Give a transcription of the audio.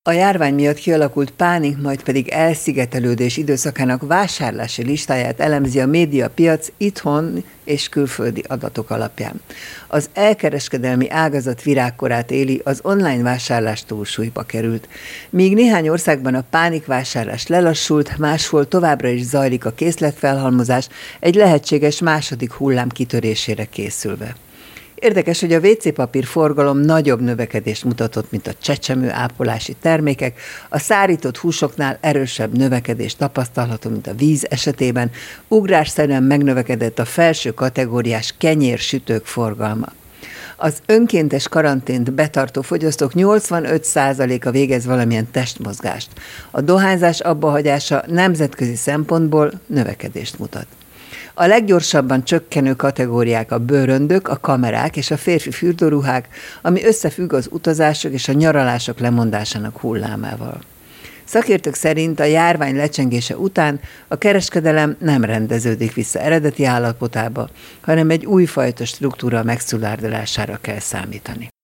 A járvány miatt kialakult pánik, majd pedig elszigetelődés időszakának vásárlási listáját elemzi a médiapiac itthon és külföldi adatok alapján. Az elkereskedelmi ágazat virágkorát éli, az online vásárlás túlsúlyba került. Míg néhány országban a pánikvásárlás lelassult, máshol továbbra is zajlik a készletfelhalmozás, egy lehetséges második hullám kitörésére készülve. Érdekes, hogy a WC-papír forgalom nagyobb növekedést mutatott, mint a csecsemő ápolási termékek, a szárított húsoknál erősebb növekedés tapasztalható, mint a víz esetében, ugrásszerűen megnövekedett a felső kategóriás kenyérsütők forgalma. Az önkéntes karantént betartó fogyasztók 85%-a végez valamilyen testmozgást. A dohányzás abbahagyása nemzetközi szempontból növekedést mutat. A leggyorsabban csökkenő kategóriák a bőröndök, a kamerák és a férfi fürdőruhák, ami összefügg az utazások és a nyaralások lemondásának hullámával. Szakértők szerint a járvány lecsengése után a kereskedelem nem rendeződik vissza eredeti állapotába, hanem egy újfajta struktúra megszilárdulására kell számítani.